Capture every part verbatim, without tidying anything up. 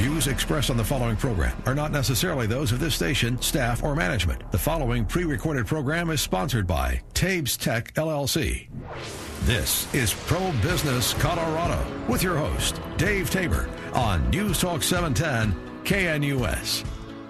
Views expressed on the following program are not necessarily those of this station, staff, or management. The following pre-recorded program is sponsored by Tabes Tech, L L C. This is Pro Business Colorado with your host, Dave Tabor, on News Talk seven ten K N U S.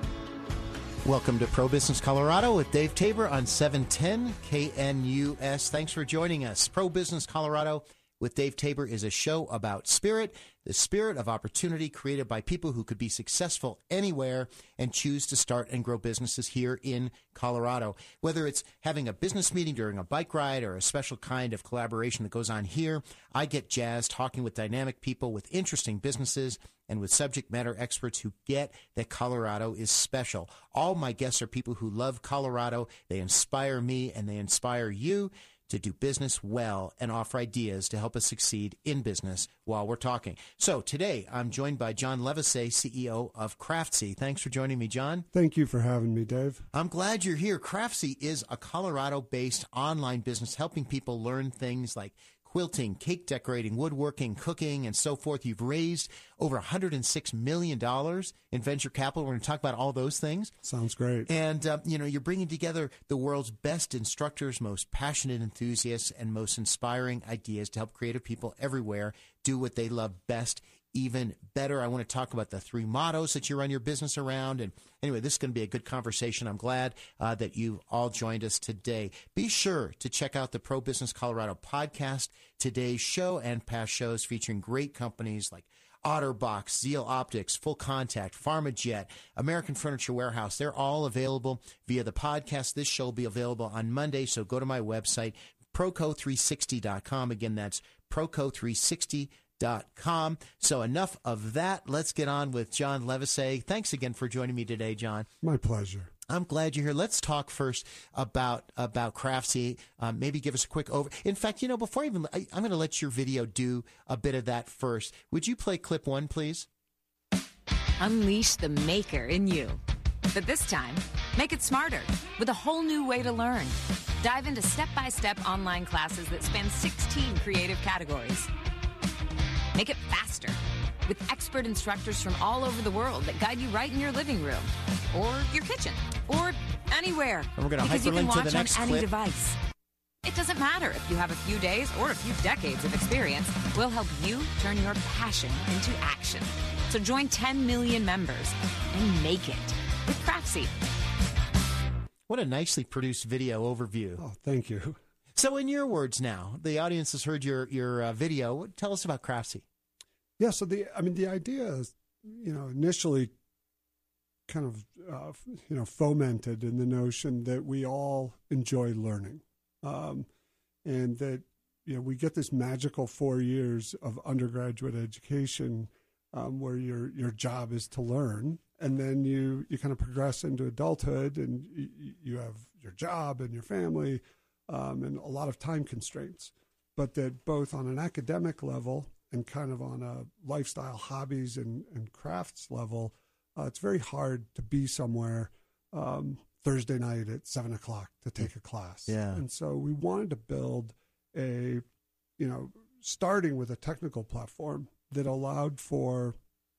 Welcome to Pro Business Colorado with Dave Tabor on seven ten K N U S. Thanks for joining us. Pro Business Colorado with Dave Tabor is a show about spirit, the spirit of opportunity created by people who could be successful anywhere and choose to start and grow businesses here in Colorado. Whether it's having a business meeting during a bike ride or a special kind of collaboration that goes on here, I get jazzed talking with dynamic people with interesting businesses and with subject matter experts who get that Colorado is special. All my guests are people who love Colorado. They inspire me and they inspire you to do business well and offer ideas to help us succeed in business while we're talking. So today I'm joined by John Levesey, C E O of Craftsy. Thanks for joining me, John. Thank you for having me, Dave. I'm glad you're here. Craftsy is a Colorado-based online business helping people learn things like quilting, cake decorating, woodworking, cooking, and so forth. You've raised over one hundred six million dollars in venture capital. We're going to talk about all those things. Sounds great. And, uh, you know, you're bringing together the world's best instructors, most passionate enthusiasts, and most inspiring ideas to help creative people everywhere do what they love best, even better. I want to talk about the three mottos that you run your business around. And anyway, this is going to be a good conversation. I'm glad uh, that you all joined us today. Be sure to check out the Pro Business Colorado podcast, today's show and past shows featuring great companies like Otterbox, Zeal Optics, Full Contact, PharmaJet, American Furniture Warehouse. They're all available via the podcast. This show will be available on Monday, so go to my website, proco three sixty dot com. Again, that's proco three sixty dot com. So enough of that. Let's get on with John Levesey. Thanks again for joining me today, John. My pleasure. I'm glad you're here. Let's talk first about about Craftsy. Um, maybe give us a quick over. In fact, you know, before I even, I, I'm going to let your video do a bit of that first. Would you play clip one, please? Unleash the maker in you. But this time, make it smarter with a whole new way to learn. Dive into step-by-step online classes that span sixteen creative categories. Make it faster with expert instructors from all over the world that guide you right in your living room or your kitchen or anywhere. And we're going to because you can hyperlink to watch the next on any clip. device. It doesn't matter if you have a few days or a few decades of experience. We'll help you turn your passion into action. So join ten million members and make it with Craftsy. What a nicely produced video overview. Oh, thank you. So in your words now, the audience has heard your, your uh, video. Tell us about Craftsy. Yeah, so the, I mean, the idea is, you know, initially kind of, uh, you know, fomented in the notion that we all enjoy learning. Um, and that, you know, we get this magical four years of undergraduate education um, where your your job is to learn. And then you, you kind of progress into adulthood and you, you have your job and your family um, and a lot of time constraints. But that both on an academic level and kind of on a lifestyle, hobbies, and, and crafts level, uh, it's very hard to be somewhere um, Thursday night at seven o'clock to take a class. Yeah. And so we wanted to build a, you know, starting with a technical platform that allowed for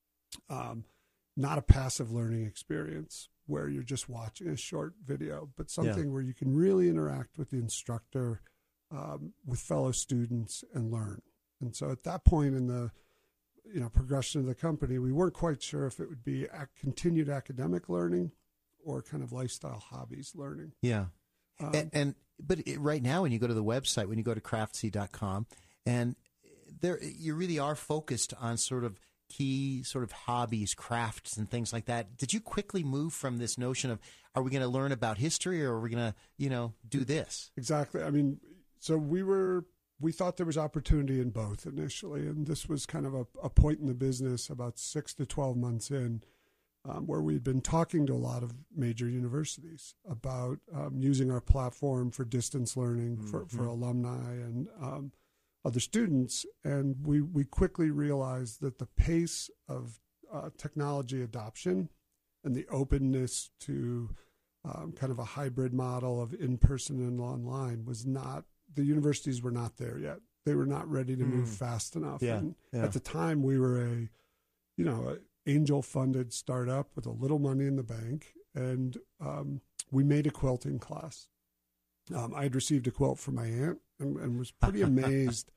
um, not a passive learning experience where you're just watching a short video, but something Yeah. where you can really interact with the instructor, um, with fellow students, and learn. And so at that point in the, you know, progression of the company, we weren't quite sure if it would be ac- continued academic learning or kind of lifestyle hobbies learning. Yeah. Um, and, and but it, right now, when you go to the website, when you go to craftsy dot com, and there you really are focused on sort of key sort of hobbies, crafts, and things like that. Did you quickly move from this notion of, are we going to learn about history or are we going to, you know, do this? Exactly. I mean, so we were... We thought there was opportunity in both initially, and this was kind of a, a point in the business about six to twelve months in um, where we'd been talking to a lot of major universities about um, using our platform for distance learning mm-hmm. for, for alumni and um, other students. And we, we quickly realized that the pace of uh, technology adoption and the openness to um, kind of a hybrid model of in-person and online was not, the universities were not there yet. They were not ready to move Mm. fast enough. Yeah, And yeah. at the time, we were a, you know, angel-funded startup with a little money in the bank, and um, we made a quilting class. Um, I had received a quilt from my aunt and, and was pretty amazed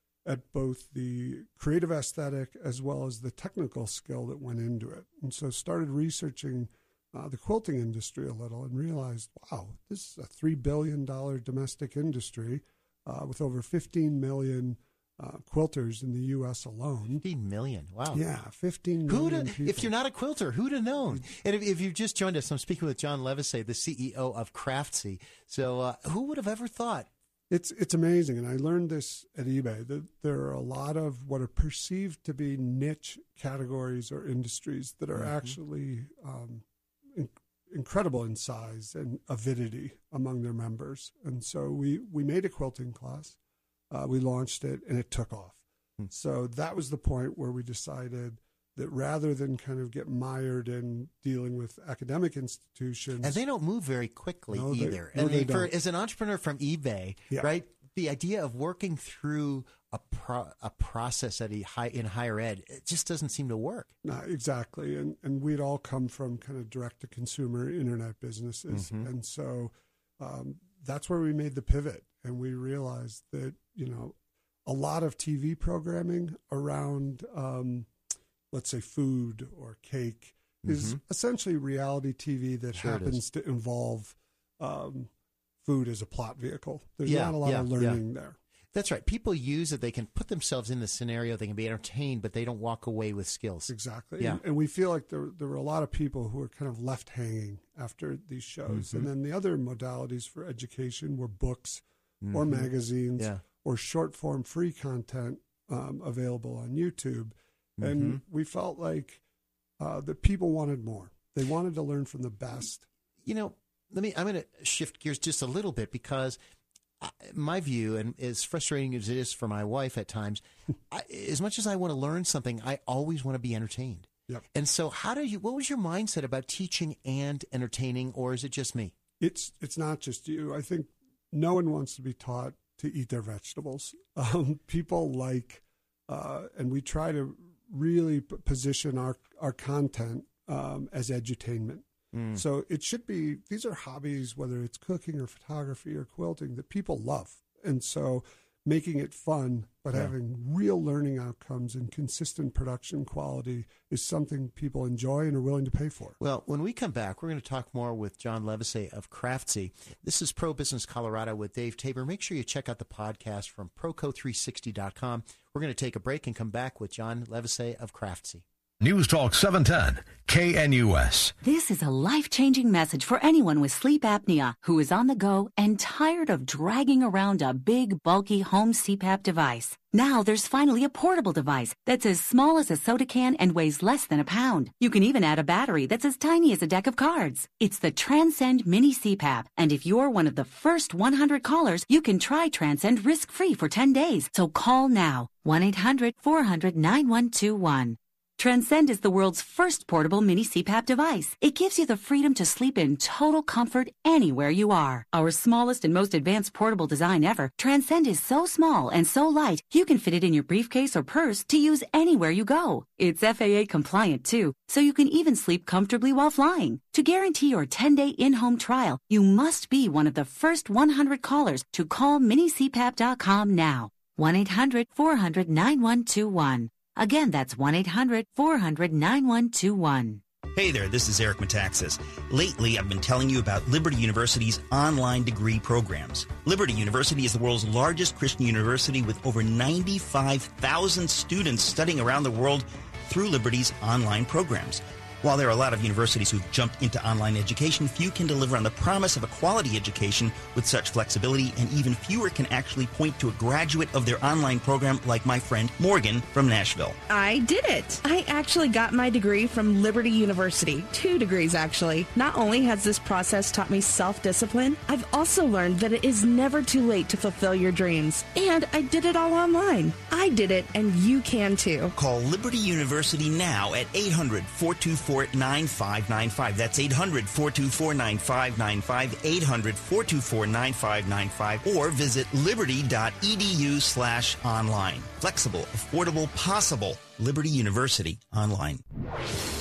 at both the creative aesthetic as well as the technical skill that went into it. And so started researching uh, the quilting industry a little and realized, wow, this is a three billion dollars domestic industry uh, with over fifteen million uh, quilters in the U S alone. fifteen million, wow. Yeah, fifteen Who'd million have, people. if you're not a quilter, who'd have known? And if, if you've just joined us, I'm speaking with John Levesey, the C E O of Craftsy. So uh, who would have ever thought? It's it's amazing, and I learned this at eBay, that there are a lot of what are perceived to be niche categories or industries that are mm-hmm. actually um, in, incredible in size and avidity among their members. And so we, we made a quilting class, uh, we launched it, and it took off. Mm-hmm. So that was the point where we decided that rather than kind of get mired in dealing with academic institutions. And they don't move very quickly no, either. They, no, and they, they for, don't. As an entrepreneur from eBay, yeah. right, the idea of working through a pro, a process at a high, in higher ed, it just doesn't seem to work. No, exactly. And, and we'd all come from kind of direct-to-consumer internet businesses. Mm-hmm. And so um, that's where we made the pivot. And we realized that, you know, a lot of T V programming around um, – let's say food or cake, is mm-hmm. essentially reality T V that sure happens to involve um, food as a plot vehicle. There's yeah, not a lot yeah, of learning yeah. there. That's right. People use it. They can put themselves in the scenario. They can be entertained, but they don't walk away with skills. Exactly. Yeah. And, and we feel like there, there were a lot of people who were kind of left hanging after these shows. Mm-hmm. And then the other modalities for education were books mm-hmm. or magazines yeah. or short-form free content um, available on YouTube. And mm-hmm. we felt like uh, that people wanted more. They wanted to learn from the best. You know, let me. I'm going to shift gears just a little bit because I, my view, and as frustrating as it is for my wife at times, I, as much as I want to learn something, I always want to be entertained. Yep. And so, how do you? What was your mindset about teaching and entertaining, or is it just me? It's it's not just you. I think no one wants to be taught to eat their vegetables. Um, people like, uh, and we try to really p- position our, our content um, as edutainment. Mm. So it should be, these are hobbies, whether it's cooking or photography or quilting, that people love. And so making it fun, but yeah. having real learning outcomes and consistent production quality is something people enjoy and are willing to pay for. Well, when we come back, we're going to talk more with John Levesey of Craftsy. This is Pro Business Colorado with Dave Tabor. Make sure you check out the podcast from Proco three sixty dot com. We're going to take a break and come back with John Levesey of Craftsy. News Talk seven ten, K N U S. This is a life-changing message for anyone with sleep apnea who is on the go and tired of dragging around a big, bulky home C PAP device. Now there's finally a portable device that's as small as a soda can and weighs less than a pound. You can even add a battery that's as tiny as a deck of cards. It's the Transcend Mini C PAP, and if you're one of the first one hundred callers, you can try Transcend risk-free for ten days. So call now, one eight hundred four hundred nine one two one. Transcend is the world's first portable mini C PAP device. It gives you the freedom to sleep in total comfort anywhere you are. Our smallest and most advanced portable design ever, Transcend is so small and so light, you can fit it in your briefcase or purse to use anywhere you go. It's F A A compliant too, so you can even sleep comfortably while flying. To guarantee your ten-day in-home trial, you must be one of the first one hundred callers to call mini C PAP dot com now. one eight hundred four hundred nine one two one. Again, that's one eight hundred four hundred nine one two one. Hey there, this is Eric Metaxas. Lately, I've been telling you about Liberty University's online degree programs. Liberty University is the world's largest Christian university with over ninety-five thousand students studying around the world through Liberty's online programs. While there are a lot of universities who've jumped into online education, few can deliver on the promise of a quality education with such flexibility, and even fewer can actually point to a graduate of their online program like my friend Morgan from Nashville. I did it. I actually got my degree from Liberty University. Two degrees, actually. Not only has this process taught me self-discipline, I've also learned that it is never too late to fulfill your dreams. And I did it all online. I did it, and you can too. Call Liberty University now at eight hundred four two four nine five nine five. That's eight hundred four two four nine five nine five, eight hundred four two four nine five nine five, or visit liberty.edu slash online. Flexible, affordable, possible. Liberty University Online.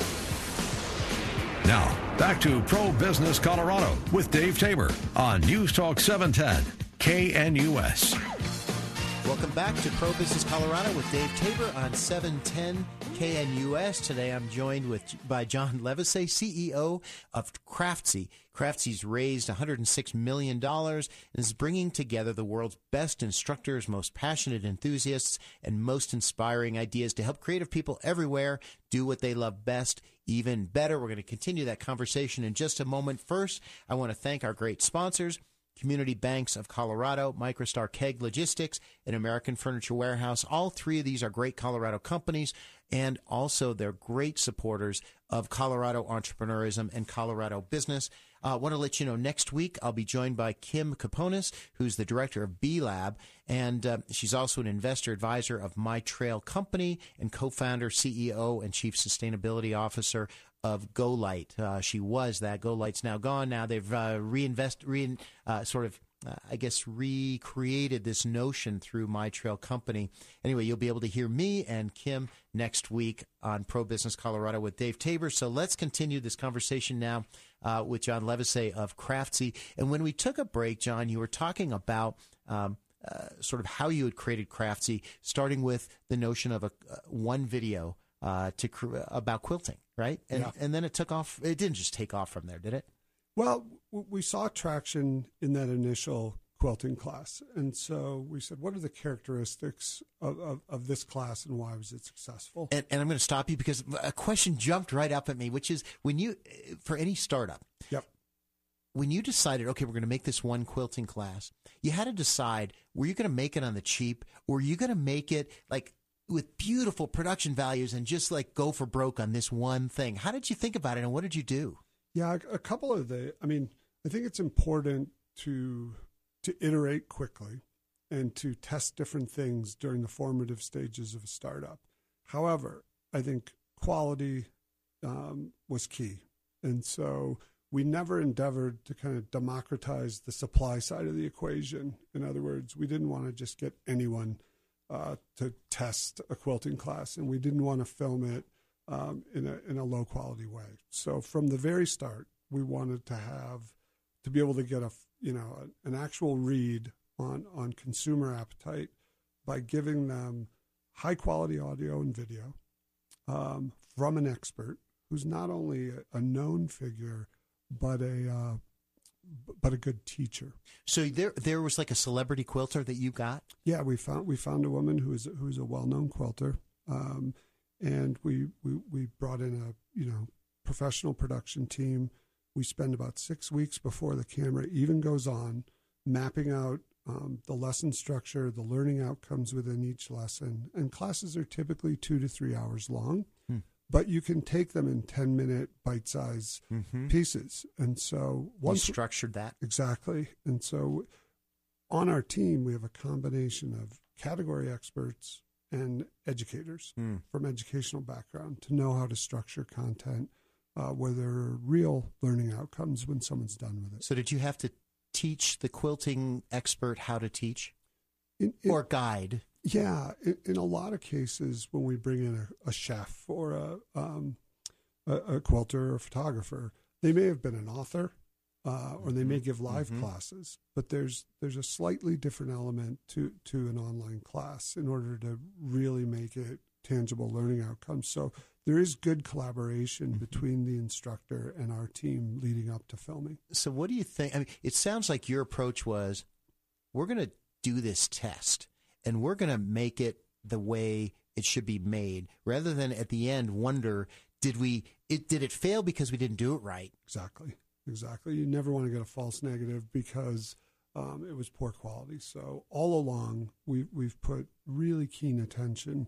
Now, back to Pro Business Colorado with Dave Tabor on News Talk seven ten K N U S. Welcome back to Pro Business Colorado with Dave Tabor on seven ten K N U S. Today I'm joined with by John Levesey, C E O of Craftsy. Craftsy's raised one hundred six million dollars and is bringing together the world's best instructors, most passionate enthusiasts, and most inspiring ideas to help creative people everywhere do what they love best, even better. We're going to continue that conversation in just a moment. First, I want to thank our great sponsors, Community Banks of Colorado, Microstar Keg Logistics, and American Furniture Warehouse. All three of these are great Colorado companies, and also they're great supporters of Colorado entrepreneurism and Colorado business. I uh, want to let you know, next week I'll be joined by Kim Kaponis, who's the director of B Lab, and uh, she's also an investor advisor of My Trail Company and co-founder, C E O, and chief sustainability officer of GoLight. Uh, she was that. GoLight's now gone. Now they've uh, reinvest, re, uh, sort of, uh, I guess, recreated this notion through My Trail Company. Anyway, you'll be able to hear me and Kim next week on Pro Business Colorado with Dave Tabor. So let's continue this conversation now uh, with John Levesey of Craftsy. And when we took a break, John, you were talking about um, uh, sort of how you had created Craftsy, starting with the notion of a uh, one video uh, to cr- about quilting. Right. And yeah. and then it took off. It didn't just take off from there, did it? Well, we saw traction in that initial quilting class. And so we said, what are the characteristics of, of, of this class and why was it successful? And, and I'm going to stop you because a question jumped right up at me, which is when you, for any startup, yep. when you decided, okay, we're going to make this one quilting class, you had to decide, were you going to make it on the cheap or were you going to make it like with beautiful production values and just like go for broke on this one thing? How did you think about it and what did you do? Yeah, a couple of the, I mean, I think it's important to to iterate quickly and to test different things during the formative stages of a startup. However, I think quality um, was key. And so we never endeavored to kind of democratize the supply side of the equation. In other words, we didn't want to just get anyone Uh, to test a quilting class, and we didn't want to film it um, in a in a low quality way. So from the very start, we wanted to have to be able to get a you know a, an actual read on on consumer appetite by giving them high quality audio and video um, from an expert who's not only a, a known figure but a uh, but a good teacher. So there, there was like a celebrity quilter that you got? Yeah, we found we found a woman who is who is a well-known quilter, um, and we, we we brought in a you know professional production team. We spend about six weeks before the camera even goes on, mapping out um, the lesson structure, the learning outcomes within each lesson. And classes are typically two to three hours long. Hmm. But you can take them in ten-minute bite-sized mm-hmm. pieces. And so once you structured that. Exactly. And so on our team, we have a combination of category experts and educators mm. from educational background to know how to structure content uh, where there are real learning outcomes when someone's done with it. So did you have to teach the quilting expert how to teach in, in, or guide? Yeah, in, in a lot of cases, when we bring in a, a chef or a, um, a, a quilter or a photographer, they may have been an author, uh, or they may give live mm-hmm. classes. But there's there's a slightly different element to to an online class in order to really make it tangible learning outcomes. So there is good collaboration mm-hmm. between the instructor and our team leading up to filming. So what do you think? I mean, it sounds like your approach was, we're going to do this test. And we're going to make it the way it should be made, rather than at the end wonder, did we? It did it fail because we didn't do it right? Exactly, exactly. You never want to get a false negative because um, it was poor quality. So all along, we we've put really keen attention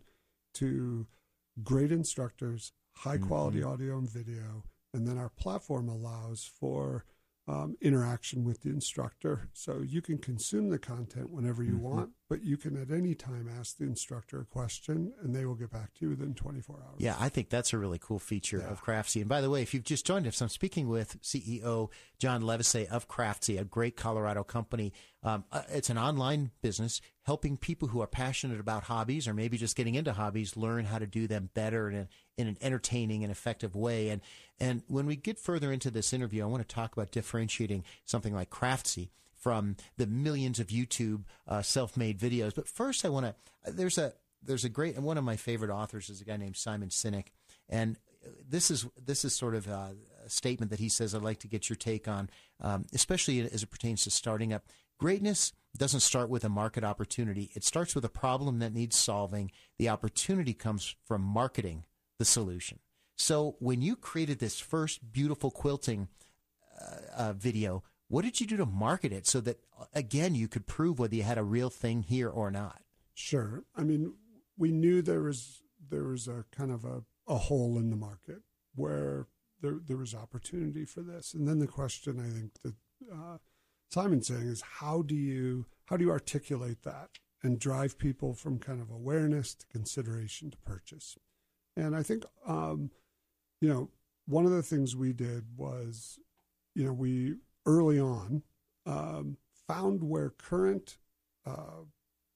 to great instructors, high quality mm-hmm. audio and video, and then our platform allows for Um, interaction with the instructor. So you can consume the content whenever you mm-hmm. want, but you can at any time ask the instructor a question, and they will get back to you within twenty-four hours. Yeah, I think that's a really cool feature Yeah. of Craftsy. And by the way, if you've just joined us, I'm speaking with C E O John Levesey of Craftsy, a great Colorado company. Um, uh, it's an online business helping people who are passionate about hobbies or maybe just getting into hobbies learn how to do them better in, a, in an entertaining and effective way. And and when we get further into this interview, I want to talk about differentiating something like Craftsy from the millions of YouTube uh, self-made videos. But first, I want to. There's a there's a great, and one of my favorite authors is a guy named Simon Sinek, and this is this is sort of a, a statement that he says I'd like to get your take on, um, especially as it pertains to starting up. Greatness doesn't start with a market opportunity. It starts with a problem that needs solving. The opportunity comes from marketing the solution. So when you created this first beautiful quilting uh, uh, video, what did you do to market it so that, again, you could prove whether you had a real thing here or not? Sure. I mean, we knew there was there was a kind of a, a hole in the market where there there was opportunity for this. And then the question I think that uh, Simon's saying is how do you how do you articulate that and drive people from kind of awareness to consideration to purchase? And I think um, you know, one of the things we did was, you know, we early on um, found where current uh,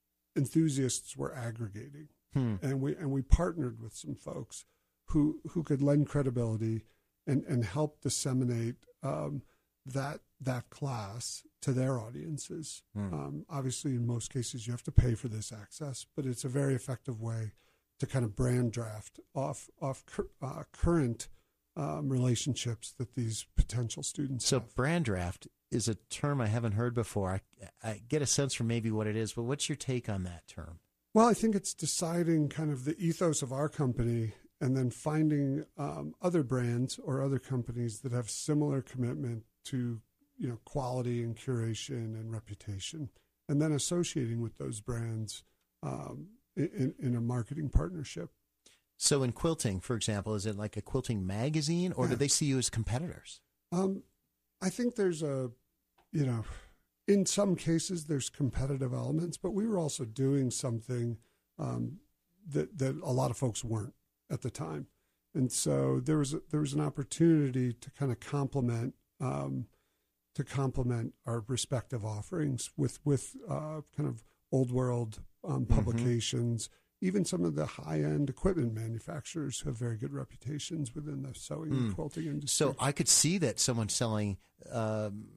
enthusiasts were aggregating, hmm. and we and we partnered with some folks who who could lend credibility and and help disseminate um, that that class to their audiences. Hmm. Um, obviously, in most cases, you have to pay for this access, but it's a very effective way to kind of brand draft off off uh, current um, relationships that these potential students so have. So brand draft is a term I haven't heard before. I, I get a sense for maybe what it is, but what's your take on that term? Well, I think it's deciding kind of the ethos of our company and then finding um, other brands or other companies that have similar commitment to, you know, quality and curation and reputation, and then associating with those brands um, in, in a marketing partnership. So in quilting, for example, is it like a quilting magazine, or yeah. do they see you as competitors? Um, I think there's a, you know, in some cases there's competitive elements, but we were also doing something um, that that a lot of folks weren't at the time, and so there was a, there was an opportunity to kind of complement um, to complement our respective offerings with with uh, kind of old world um, publications. Mm-hmm. Even some of the high-end equipment manufacturers have very good reputations within the sewing mm. and quilting industry. So I could see that someone selling um,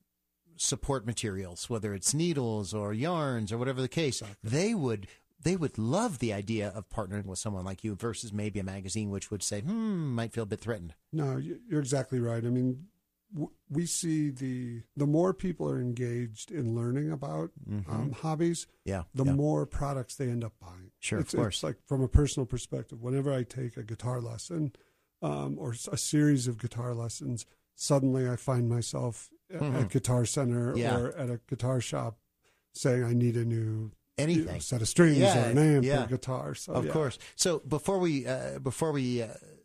support materials, whether it's needles or yarns or whatever the case, exactly. they would they would love the idea of partnering with someone like you versus maybe a magazine which would say, hmm, might feel a bit threatened. No, you're exactly right. I mean, we see the the more people are engaged in learning about mm-hmm. um, hobbies, yeah, the yeah. more products they end up buying. Sure, it's, of course. It's like from a personal perspective, whenever I take a guitar lesson um, or a series of guitar lessons, suddenly I find myself mm-hmm. at Guitar Center yeah. or at a guitar shop saying I need a new anything you know, set of strings yeah, or an amp yeah. or a guitar. So, of yeah. course. So before we uh, before we. Uh,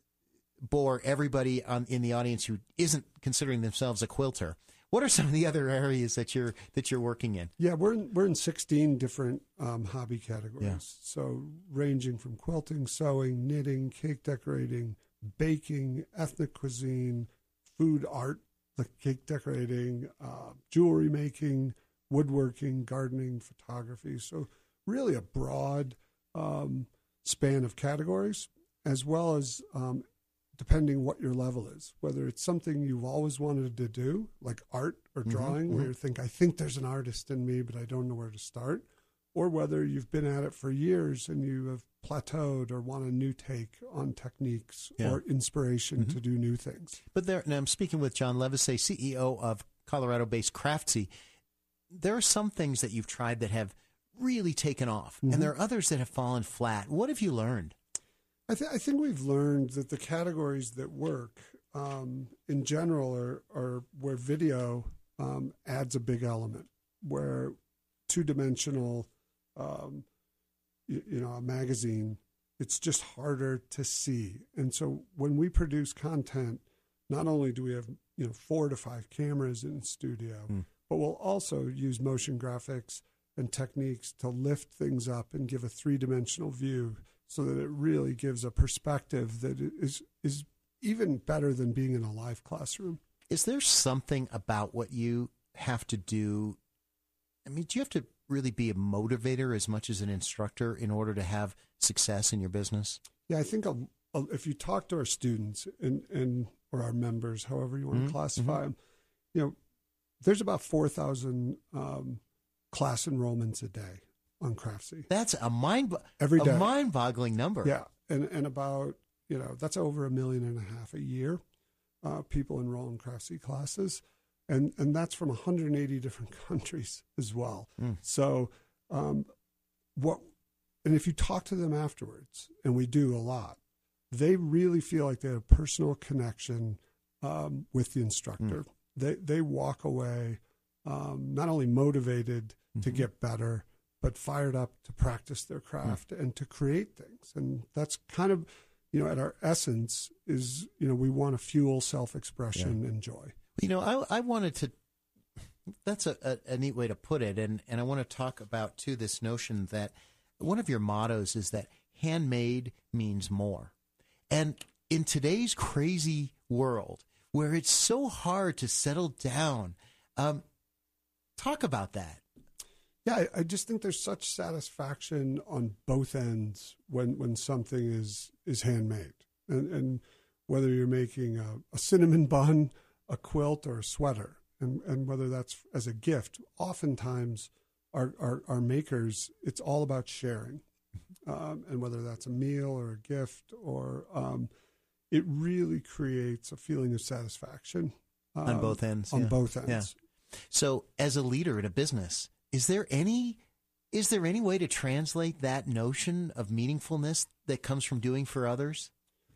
bore everybody on, in the audience who isn't considering themselves a quilter, what are some of the other areas that you're that you're working in? Yeah, we're in, we're in sixteen different um, hobby categories. Yeah. So ranging from quilting, sewing, knitting, cake decorating, baking, ethnic cuisine, food art, like cake decorating, uh, jewelry making, woodworking, gardening, photography. So really a broad um, span of categories, as well as um, depending what your level is, whether it's something you've always wanted to do, like art or drawing, mm-hmm. where you think, I think there's an artist in me, but I don't know where to start, or whether you've been at it for years and you have plateaued or want a new take on techniques yeah. or inspiration mm-hmm. to do new things. But there, now I'm speaking with John Levesey, C E O of Colorado-based Craftsy. There are some things that you've tried that have really taken off, mm-hmm. and there are others that have fallen flat. What have you learned? I, th- I think we've learned that the categories that work um, in general are, are where video um, adds a big element, where two-dimensional, um, you, you know, a magazine, it's just harder to see. And so when we produce content, not only do we have, you know, four to five cameras in the studio, mm. but we'll also use motion graphics and techniques to lift things up and give a three-dimensional view so that it really gives a perspective that is is even better than being in a live classroom. Is there something about what you have to do? I mean, do you have to really be a motivator as much as an instructor in order to have success in your business? Yeah, I think a, a, if you talk to our students and, and or our members, however you want Mm-hmm. to classify Mm-hmm. them, you know, there's about four thousand um, class enrollments a day on CraftSea. That's a mind Every day. a mind-boggling number. Yeah, and and about, you know, that's over a million and a half a year. Uh, people enroll in CraftSea classes, and and that's from one hundred eighty different countries as well. Mm. So, um, what, and if you talk to them afterwards, and we do a lot, they really feel like they have a personal connection um, with the instructor. Mm. They they walk away um, not only motivated mm-hmm. to get better, but fired up to practice their craft mm. and to create things. And that's kind of, you know, at our essence is, you know, we want to fuel self-expression yeah. and joy. You know, I I wanted to, that's a, a, a neat way to put it. And, and I want to talk about, too, this notion that one of your mottos is that handmade means more. And in today's crazy world where it's so hard to settle down, um, talk about that. Yeah, I, I just think there's such satisfaction on both ends when, when something is, is handmade. And, and whether you're making a, a cinnamon bun, a quilt, or a sweater, and, and whether that's as a gift, oftentimes our, our, our makers, it's all about sharing. Um, and whether that's a meal or a gift, or um, it really creates a feeling of satisfaction. Um, on both ends. On yeah. both ends. Yeah. So as a leader in a business, is there any is there any way to translate that notion of meaningfulness that comes from doing for others?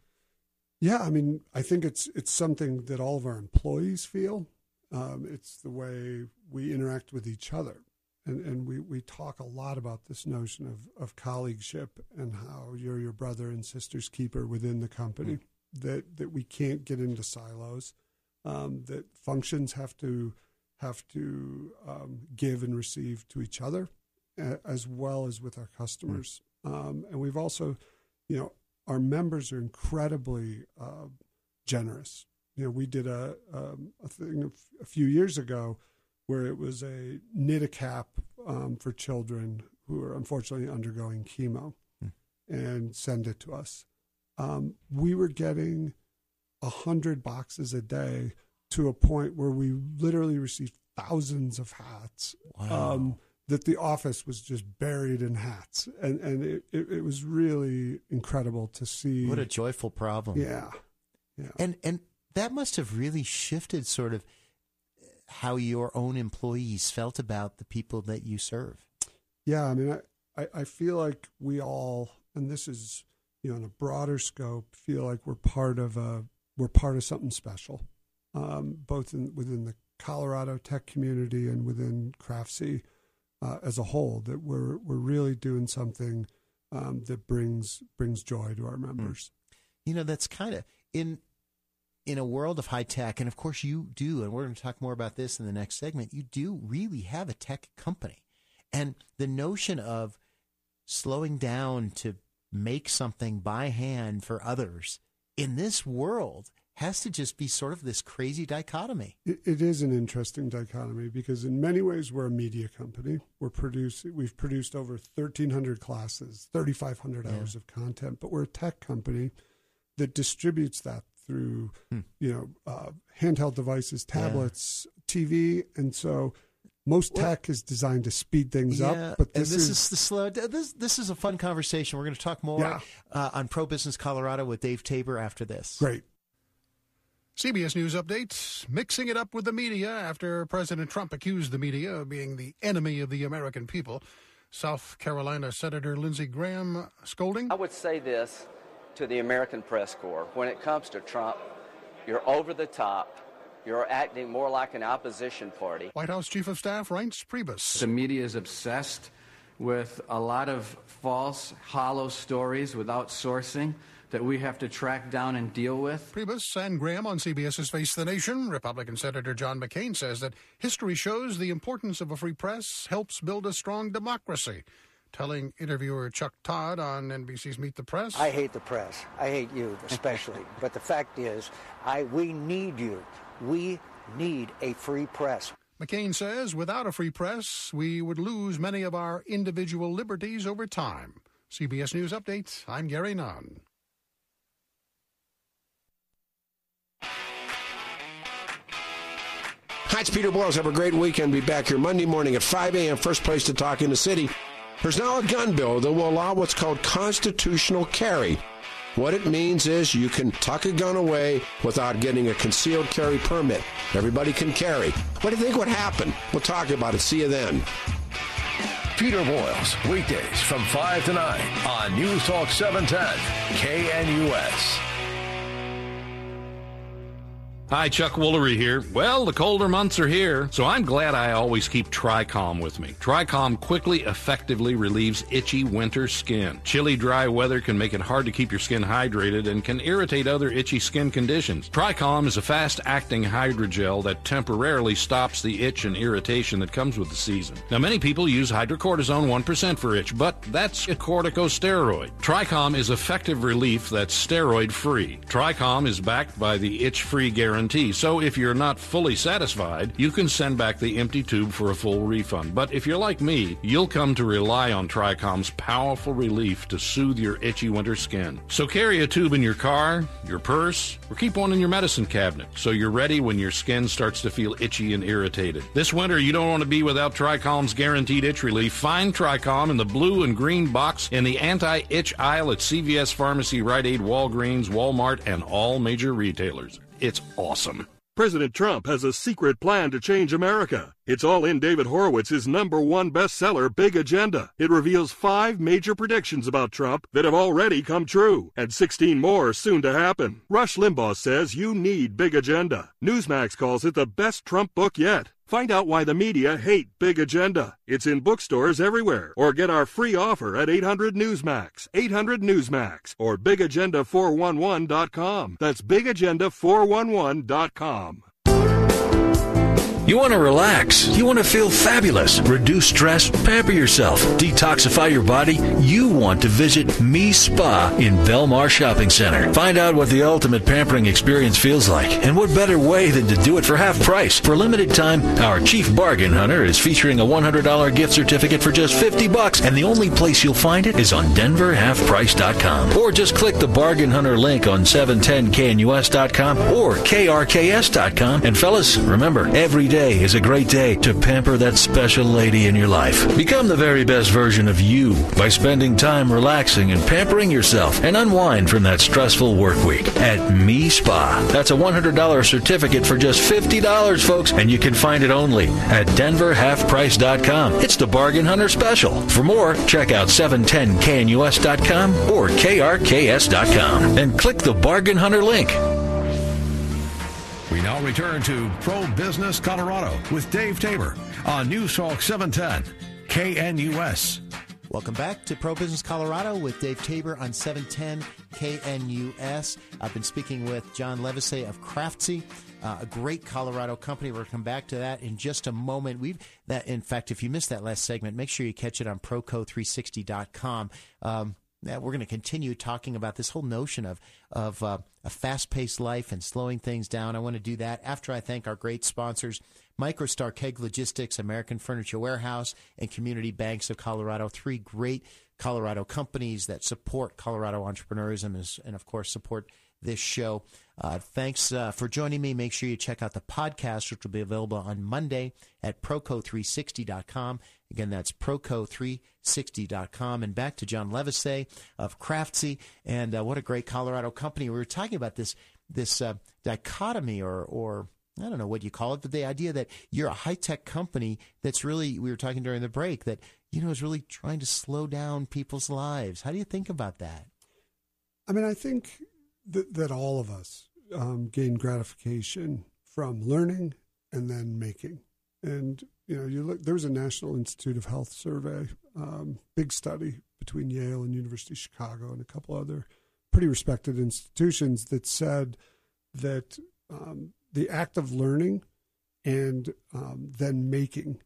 Yeah, I mean, I think it's it's something that all of our employees feel. Um, it's the way we interact with each other. And and we, we talk a lot about this notion of, of colleagueship and how you're your brother and sister's keeper within the company, mm. that, that we can't get into silos, um, that functions have to have to um, give and receive to each other, uh, as well as with our customers. Mm. Um, and we've also, you know, our members are incredibly uh, generous. You know, we did a, um, a thing a few years ago where it was a knit a cap um, for children who are unfortunately undergoing chemo, mm. and send it to us. Um, we were getting a hundred boxes a day to a point where we literally received thousands of hats. Wow. Um, that the office was just buried in hats, and and it, it, it was really incredible to see. What a joyful problem! Yeah, yeah, and and that must have really shifted sort of how your own employees felt about the people that you serve. Yeah, I mean, I, I, I feel like we all, and this is, you know, in a broader scope, feel like we're part of a we're part of something special, um, both in, within the Colorado tech community and within CraftSea uh, as a whole. That we're we're really doing something um, that brings brings joy to our members. You know, that's kind of in. In a world of high tech, and of course you do, and we're going to talk more about this in the next segment, you do really have a tech company. And the notion of slowing down to make something by hand for others in this world has to just be sort of this crazy dichotomy. It, it is an interesting dichotomy because in many ways we're a media company. We're produce, we've produced over thirteen hundred classes, thirty-five hundred yeah. hours of content, but we're a tech company that distributes that through, hmm. you know, uh, handheld devices, tablets, yeah. T V, and so most well, tech is designed to speed things yeah, up. But this, and this is, is the slow. This this is a fun conversation. We're going to talk more yeah. uh, on Pro Business Colorado with Dave Tabor after this. Great. C B S News updates, mixing it up with the media after President Trump accused the media of being the enemy of the American people. South Carolina Senator Lindsey Graham scolding. I would say this to the American press corps. When it comes to Trump, you're over the top. You're acting more like an opposition party. White House Chief of Staff Reince Priebus. The media is obsessed with a lot of false, hollow stories without sourcing. that we have to track down and deal with. Priebus and Graham on CBS's Face the Nation. Republican Senator John McCain says that history shows the importance of a free press helps build a strong democracy. Telling interviewer Chuck Todd on N B C's Meet the Press. I hate the press. I hate you especially. But the fact is, I we need you. We need a free press. McCain says without a free press, we would lose many of our individual liberties over time. C B S News Update, I'm Gary Nunn. Hi, it's Peter Boyles. Have a great weekend. Be back here Monday morning at five a.m. First place to talk in the city. There's now a gun bill that will allow what's called constitutional carry. What it means is you can tuck a gun away without getting a concealed carry permit. Everybody can carry. What do you think would happen? We'll talk about it. See you then. Peter Boyles, weekdays from five to nine on News Talk seven ten, K N U S. Hi, Chuck Woolery here. Well, the colder months are here, so I'm glad I always keep Tricom with me. Tricom quickly, effectively relieves itchy winter skin. Chilly, dry weather can make it hard to keep your skin hydrated and can irritate other itchy skin conditions. Tricom is a fast-acting hydrogel that temporarily stops the itch and irritation that comes with the season. Now, many people use hydrocortisone one percent for itch, but that's a corticosteroid. Tricom is effective relief that's steroid-free. Tricom is backed by the itch-free guarantee. So if you're not fully satisfied, you can send back the empty tube for a full refund. But if you're like me, you'll come to rely on Tricom's powerful relief to soothe your itchy winter skin. So carry a tube in your car, your purse, or keep one in your medicine cabinet so you're ready when your skin starts to feel itchy and irritated. This winter, you don't want to be without Tricom's guaranteed itch relief. Find Tricom in the blue and green box in the anti-itch aisle at C V S Pharmacy, Rite Aid, Walgreens, Walmart, and all major retailers. It's awesome. President Trump has a secret plan to change America. It's all in David Horowitz's number one bestseller, Big Agenda. It reveals five major predictions about Trump that have already come true, and sixteen more soon to happen. Rush Limbaugh says you need Big Agenda. Newsmax calls it the best Trump book yet. Find out why the media hate Big Agenda. It's in bookstores everywhere. Or get our free offer at eight hundred Newsmax, eight hundred Newsmax, or big agenda four one one dot com. That's big agenda four one one dot com. You want to relax. You want to feel fabulous. Reduce stress. Pamper yourself. Detoxify your body. You want to visit Me Spa in Belmar Shopping Center. Find out what the ultimate pampering experience feels like. And what better way than to do it for half price. For a limited time, our chief bargain hunter is featuring a one hundred dollars gift certificate for just fifty bucks. And the only place you'll find it is on denver half price dot com. Or just click the bargain hunter link on seven ten K N U S dot com or K R K S dot com. And fellas, remember, every day is a great day to pamper that special lady in your life. Become the very best version of you by spending time relaxing and pampering yourself and unwind from that stressful work week at Me Spa. That's a one hundred dollars certificate for just fifty dollars, folks, and you can find it only at denver half price dot com. It's the Bargain Hunter Special. For more, check out seven ten K N U S dot com or K R K S dot com and click the Bargain Hunter link. We now return to Pro Business Colorado with Dave Tabor on News Talk seven ten K N U S. Welcome back to Pro Business Colorado with Dave Tabor on seven ten K N U S. I've been speaking with John Levesey of Craftsy, uh, a great Colorado company. We're going to come back to that in just a moment. We've that. In fact, if you missed that last segment, make sure you catch it on proco three sixty dot com. Um, Now we're going to continue talking about this whole notion of of uh, a fast-paced life and slowing things down. I want to do that after I thank our great sponsors, MicroStar Keg Logistics, American Furniture Warehouse, and Community Banks of Colorado, three great Colorado companies that support Colorado entrepreneurism and, and of course, support this show. Uh, thanks uh, for joining me. Make sure you check out the podcast, which will be available on Monday at proco three sixty dot com. Again, that's proco three sixty dot com. And back to John Levesey of Craftsy, and uh, what a great Colorado company. We were talking about this this uh, dichotomy, or or I don't know what you call it, but the idea that you're a high-tech company that's really, we were talking during the break, that, you know, is really trying to slow down people's lives. How do you think about that? I mean, I think that, that all of us um, gain gratification from learning and then making. And, you know, you look, there was a National Institute of Health survey, um, big study between Yale and University of Chicago and a couple other pretty respected institutions that said that um, the act of learning and um, then making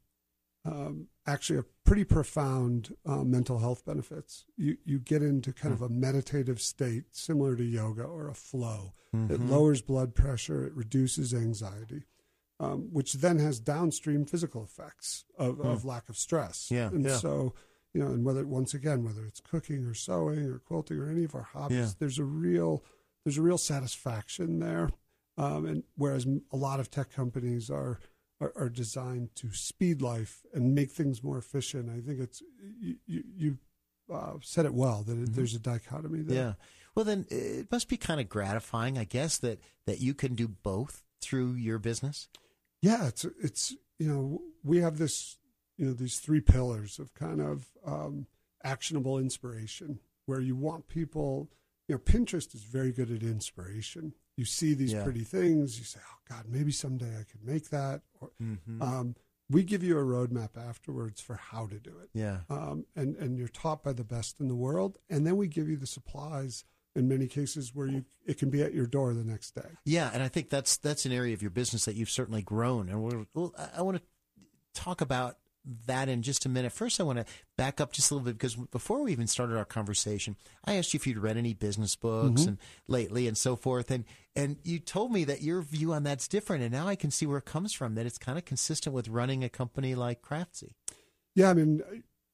um, actually have pretty profound uh, mental health benefits. You you get into kind mm-hmm. of a meditative state similar to yoga or a flow. Mm-hmm. It lowers blood pressure. It reduces anxiety, um, which then has downstream physical effects of, mm. of lack of stress. Yeah, and yeah. so, you know, and whether once again, whether it's cooking or sewing or quilting or any of our hobbies, yeah. there's a real there's a real satisfaction there. Um, and whereas a lot of tech companies are, are are designed to speed life and make things more efficient, I think it's you you, you uh, said it well that it, mm-hmm. there's a dichotomy there. Yeah. Well, then it must be kind of gratifying, I guess, that that you can do both through your business. Yeah, it's it's you know we have this you know these three pillars of kind of um, actionable inspiration where you want people. You know, Pinterest is very good at inspiration. You see these yeah. pretty things, you say, "Oh God, maybe someday I could make that." Or, mm-hmm. um, we give you a roadmap afterwards for how to do it. Yeah, um, and and you're taught by the best in the world, and then we give you the supplies. In many cases, where you it can be at your door the next day. Yeah, and I think that's that's an area of your business that you've certainly grown. And we're, well, I want to talk about that in just a minute. First, I want to back up just a little bit because before we even started our conversation, I asked you if you'd read any business books mm-hmm. and lately and so forth, and and you told me that your view on that's different, and now I can see where it comes from. That it's kind of consistent with running a company like Craftsy. Yeah, I mean,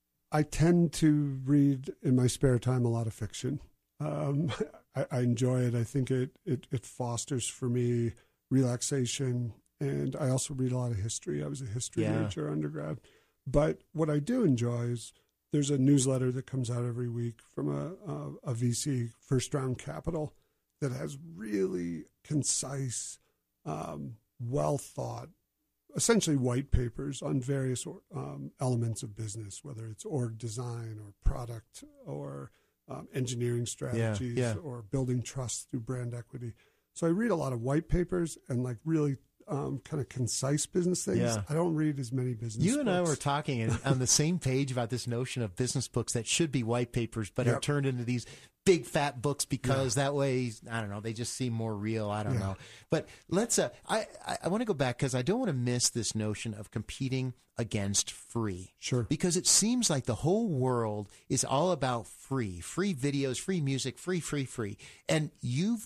I tend to read in my spare time a lot of fiction. Um, I, I enjoy it. I think it, it, it fosters for me relaxation, and I also read a lot of history. I was a history yeah. major undergrad. But what I do enjoy is there's a newsletter that comes out every week from a, a, a V C, First Round Capital, that has really concise, um, well thought, essentially white papers on various um, elements of business, whether it's org design or product or Um, engineering strategies yeah, yeah. or building trust through brand equity. So I read a lot of white papers and like really um, kind of concise business things. Yeah. I don't read as many business You books. and I were talking on the same page about this notion of business books that should be white papers, but yep. are turned into these big fat books because yeah. that way, I don't know, they just seem more real. I don't yeah. know. But let's, uh, I, I, I want to go back because I don't want to miss this notion of competing against free. Sure. Because it seems like the whole world is all about free, free videos, free music, free, free, free. And you've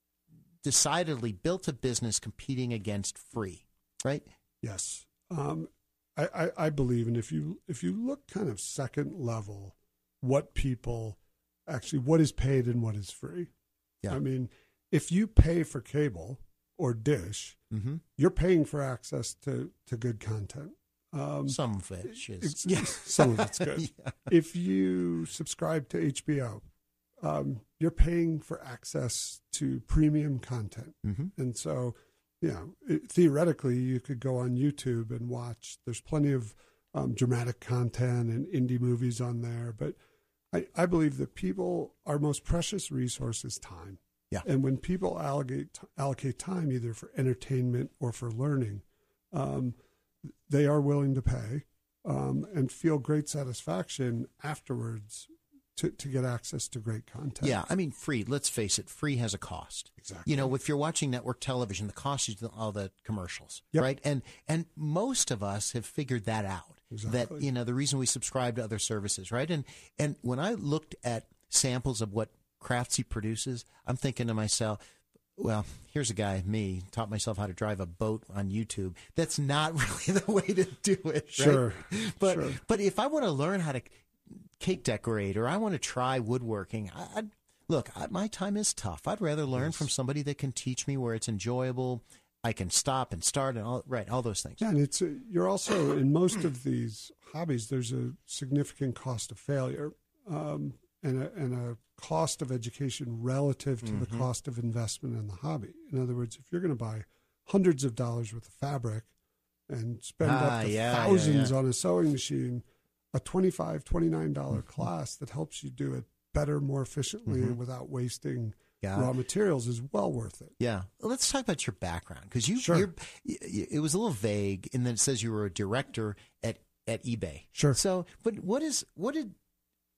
decidedly built a business competing against free, right? Yes. Um, I, I, I believe, and if you if you look kind of second level, what people actually, what is paid and what is free. Yeah. I mean, if you pay for cable or dish, mm-hmm. you're paying for access to, to good content. Um, some of it is. Yeah. Some of it's good. yeah. If you subscribe to H B O, um, you're paying for access to premium content. Mm-hmm. And so, you know, it, theoretically, you could go on YouTube and watch. There's plenty of um, dramatic content and indie movies on there. But I, I believe that people, our most precious resource is time. Yeah. And when people allocate, allocate time either for entertainment or for learning, um, they are willing to pay um, and feel great satisfaction afterwards to, to get access to great content. Yeah, I mean, free, let's face it, free has a cost. Exactly. You know, if you're watching network television, the cost is all the commercials, yep. right? And and most of us have figured that out. Exactly. That, you know, the reason we subscribe to other services, right? And and when I looked at samples of what Craftsy produces, I'm thinking to myself, well, here's a guy, me, taught myself how to drive a boat on YouTube. That's not really the way to do it, right? Sure. But sure. but if I want to learn how to cake decorate or I want to try woodworking, I, I'd, look, I, my time is tough. I'd rather learn yes. from somebody that can teach me where it's enjoyable. I can stop and start and all, right, all those things. Yeah, and it's a, you're also, in most of these hobbies, there's a significant cost of failure um, and, a, and a cost of education relative to mm-hmm. the cost of investment in the hobby. In other words, if you're going to buy hundreds of dollars worth of fabric and spend ah, up to yeah, thousands yeah, yeah. on a sewing machine, a twenty-five dollars, twenty-nine dollars mm-hmm. class that helps you do it better, more efficiently, mm-hmm. and without wasting Got raw it. materials is well worth it. Yeah. Well, let's talk about your background because you, sure. you're, it was a little vague, and then it says you were a director at, at eBay. Sure. So, but what is what did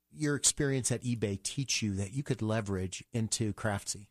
your experience at eBay teach you that you could leverage into Craftsy?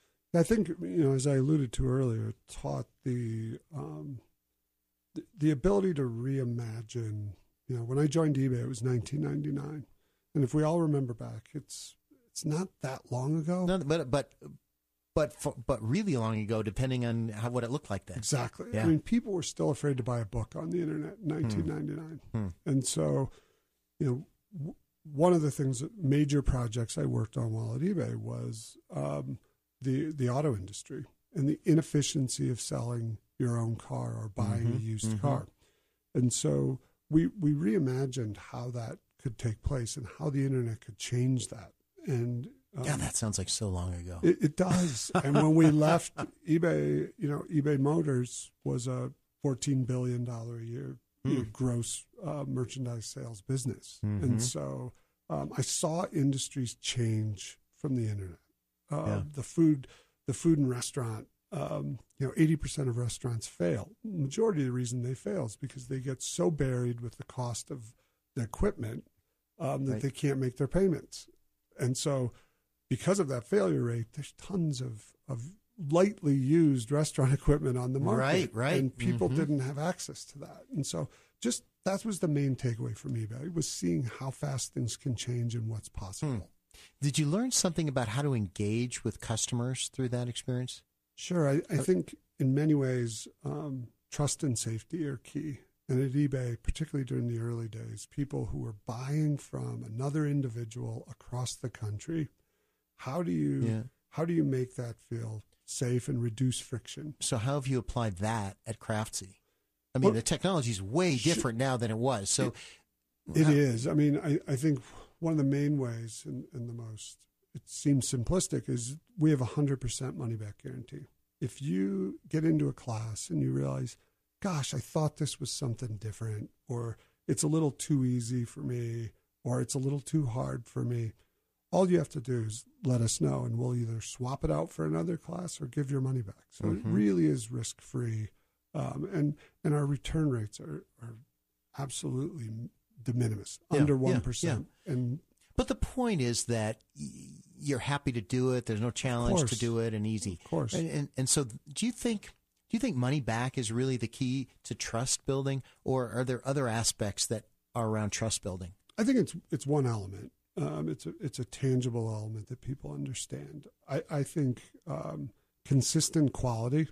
I think, you know, as I alluded to earlier, it taught the, um, the the ability to reimagine. You know, when I joined eBay, it was nineteen ninety-nine, and if we all remember back, it's it's not that long ago. No, but but but for, but really long ago, depending on how what it looked like then. Exactly. Yeah. I mean, people were still afraid to buy a book on the internet in nineteen ninety-nine, Hmm. and so, you know, w- one of the things, that major projects I worked on while at eBay was. Um, the the auto industry and the inefficiency of selling your own car or buying Mm-hmm, a used mm-hmm. car. And so we we reimagined how that could take place and how the internet could change that. And um, yeah, that sounds like so long ago. It, it does. And when we left eBay, you know, eBay Motors was a fourteen billion dollars a year Mm. you know, gross uh, merchandise sales business. Mhm. And so um, I saw industries change from the internet. Uh, Yeah. The food, the food and restaurant, um, you know, eighty percent of restaurants fail. The majority of the reason they fail is because they get so buried with the cost of the equipment um, that Right. they can't make their payments. And so because of that failure rate, there's tons of, of lightly used restaurant equipment on the market. Right, right. And people Mhm. didn't have access to that. And so just that was the main takeaway from eBay, was seeing how fast things can change and what's possible. Did you learn something about how to engage with customers through that experience? Sure. I, I think in many ways, um, trust and safety are key. And at eBay, particularly during the early days, people who were buying from another individual across the country, how do you Yeah. how do you make that feel safe and reduce friction? So how have you applied that at Craftsy? I mean, Well, the technology is way sh- different now than it was. So It how- is. I mean, I, I think one of the main ways and, and the most, it seems simplistic, is we have a one hundred percent money back guarantee. If you get into a class and you realize, gosh, I thought this was something different, or it's a little too easy for me, or it's a little too hard for me, all you have to do is let us know, and we'll either swap it out for another class or give your money back. So Mhm. it really is risk-free. Um, and, and our return rates are, are absolutely de minimis, Yeah, under yeah, one percent. yeah. And But the point is that y- you're happy to do it. There's no challenge to course. do it, and easy. Of course. And, and and so, do you think do you think money back is really the key to trust building, or are there other aspects that are around trust building? I think it's it's one element. Um, it's a it's a tangible element that people understand. I I think um, consistent quality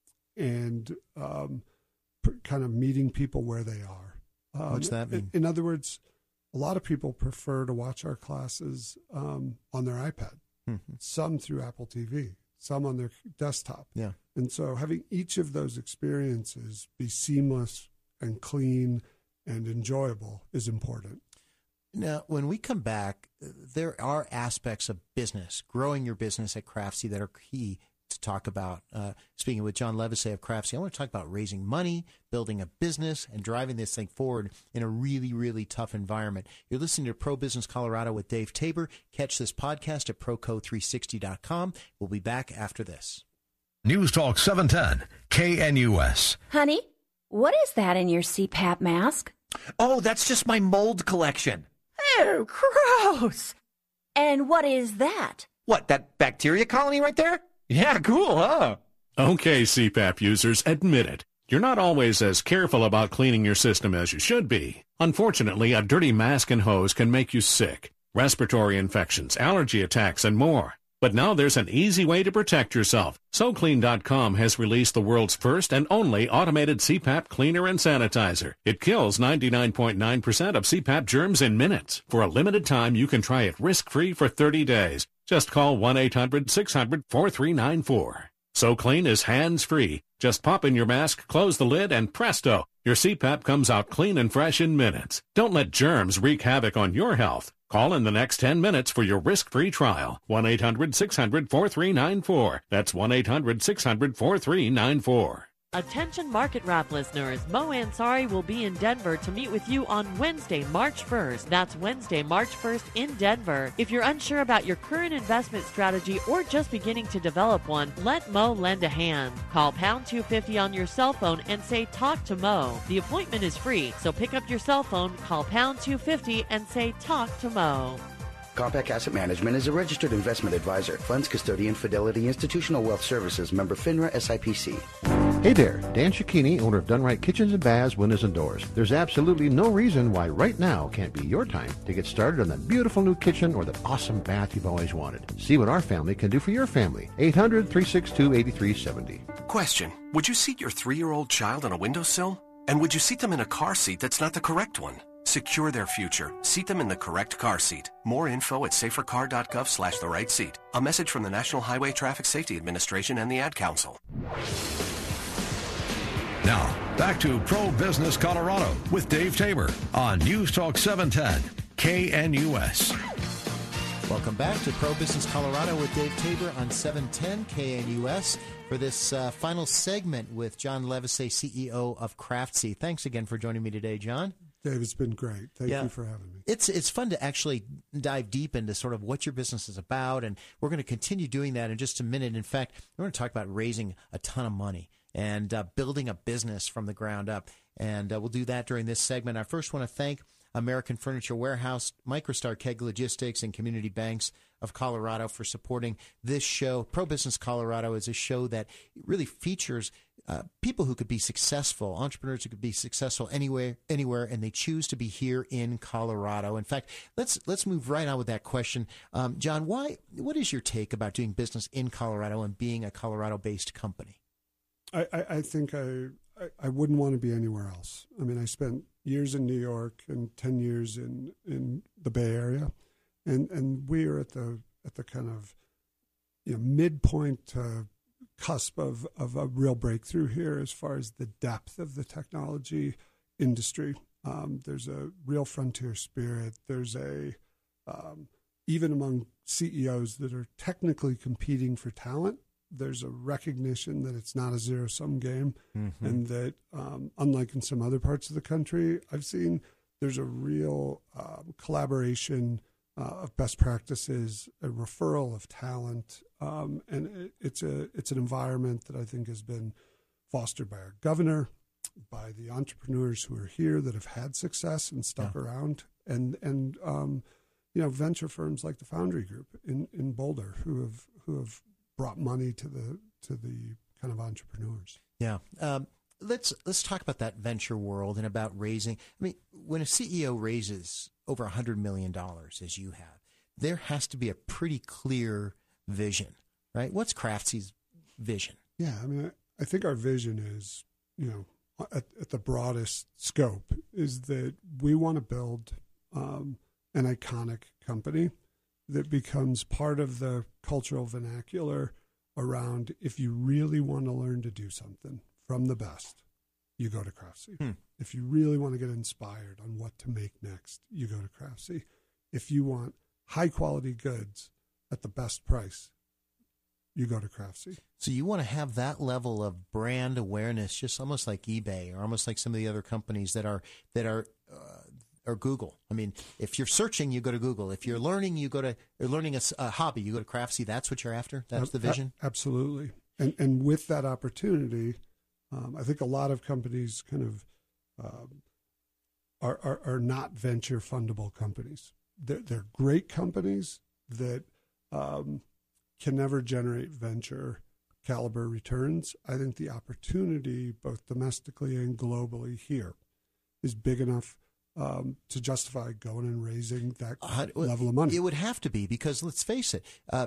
and um, p- kind of meeting people where they are. Um, What's that mean? In, in other words, a lot of people prefer to watch our classes um, on their iPad, Mhm. some through Apple T V, some on their desktop. Yeah. And so having each of those experiences be seamless and clean and enjoyable is important. Now, when we come back, there are aspects of business, growing your business at Craftsy, that are key to talk about. Uh, speaking with John Levisay of Craftsy, I want to talk about raising money, building a business, and driving this thing forward in a really, really tough environment. You're listening to Pro Business Colorado with Dave Tabor. Catch this podcast at proco three sixty dot com. We'll be back after this. News Talk seven ten, K N U S. Honey, what is that in your C PAP mask? Oh, that's just my mold collection. Oh, gross! And what is that? What, that bacteria colony right there? Yeah, cool, huh? Okay, C PAP users, admit it. You're not always as careful about cleaning your system as you should be. Unfortunately, a dirty mask and hose can make you sick. Respiratory infections, allergy attacks, and more. But now there's an easy way to protect yourself. So Clean dot com has released the world's first and only automated C PAP cleaner and sanitizer. It kills ninety-nine point nine percent of C PAP germs in minutes. For a limited time, you can try it risk-free for thirty days. Just call one eight hundred six hundred four three nine four. So Clean is hands-free. Just pop in your mask, close the lid, and presto, your C PAP comes out clean and fresh in minutes. Don't let germs wreak havoc on your health. Call in the next ten minutes for your risk-free trial. one eight hundred six hundred four three nine four. That's one eight hundred six hundred four three nine four. Attention Market Wrap listeners, Mo Ansari will be in Denver to meet with you on Wednesday, March first. That's Wednesday, March first in Denver. If you're unsure about your current investment strategy or just beginning to develop one, let Mo lend a hand. Call pound two fifty on your cell phone and say talk to Mo. The appointment is free, so pick up your cell phone, call pound two fifty and say talk to Mo. Compact Asset Management is a registered investment advisor. Funds custodian, Fidelity Institutional Wealth Services, member FINRA S I P C. Hey there, Dan Cicchini, owner of Dunright Kitchens and Baths, Windows and Doors. There's absolutely no reason why right now can't be your time to get started on that beautiful new kitchen or that awesome bath you've always wanted. See what our family can do for your family. eight hundred, three six two, eight three seven zero. Question. Would you seat your three-year-old child on a windowsill? And would you seat them in a car seat that's not the correct one? Secure their future. Seat them in the correct car seat. More info at safercar.gov slash the right seat. A message from the National Highway Traffic Safety Administration and the Ad Council. Now, back to Pro Business Colorado with Dave Tabor on News Talk seven ten K N U S. Welcome back to Pro Business Colorado with Dave Tabor on seven ten K N U S for this uh, final segment with John Levesey, C E O of Craftsy. Thanks again for joining me today, John. Dave, it's been great. Thank yeah. you for having me. It's it's fun to actually dive deep into sort of what your business is about, and we're going to continue doing that in just a minute. In fact, we're going to talk about raising a ton of money and uh, building a business from the ground up, and uh, we'll do that during this segment. I first want to thank American Furniture Warehouse, MicroStar Keg Logistics, and Community Banks of Colorado for supporting this show. Pro Business Colorado is a show that really features uh, people who could be successful, entrepreneurs who could be successful anywhere, anywhere, and they choose to be here in Colorado. In fact, let's let's move right on with that question, um, John. Why? What is your take about doing business in Colorado and being a Colorado-based company? I, I, I think I, I I wouldn't want to be anywhere else. I mean, I spent years in New York and ten years in, in the Bay Area, and and we are at the at the kind of you know midpoint uh, cusp of of a real breakthrough here as far as the depth of the technology industry. Um, there's a real frontier spirit. There's a um, even among C E Os that are technically competing for talent, there's a recognition that it's not a zero-sum game, mm-hmm. and that um, unlike in some other parts of the country, I've seen there's a real um, collaboration uh, of best practices, a referral of talent, um, and it, it's a it's an environment that I think has been fostered by our governor, by the entrepreneurs who are here that have had success and stuck yeah. around, and and um, you know venture firms like the Foundry Group in, in Boulder who have who have brought money to the to the kind of entrepreneurs. Yeah. Um, let's let's talk about that venture world and about raising. I mean, when a C E O raises over one hundred million dollars, as you have, there has to be a pretty clear vision, right? What's Craftsy's vision? Yeah, I mean, I, I think our vision is, you know, at, at the broadest scope, is that we want to build um, an iconic company that becomes part of the cultural vernacular around, if you really want to learn to do something from the best, you go to Craftsy. Hmm. If you really want to get inspired on what to make next, you go to Craftsy. If you want high quality goods at the best price, you go to Craftsy. So you want to have that level of brand awareness, just almost like eBay or almost like some of the other companies that are that are uh, or Google. I mean, if you're searching, you go to Google. If you're learning, you go to or learning a, a hobby, you go to Craftsy. That's what you're after. That's the vision. A- absolutely. And and with that opportunity, um, I think a lot of companies kind of um, are, are are not venture fundable companies. They're, they're great companies that um, can never generate venture caliber returns. I think the opportunity, both domestically and globally here, is big enough Um, to justify going and raising that uh, level of money. It would have to be, because let's face it, uh,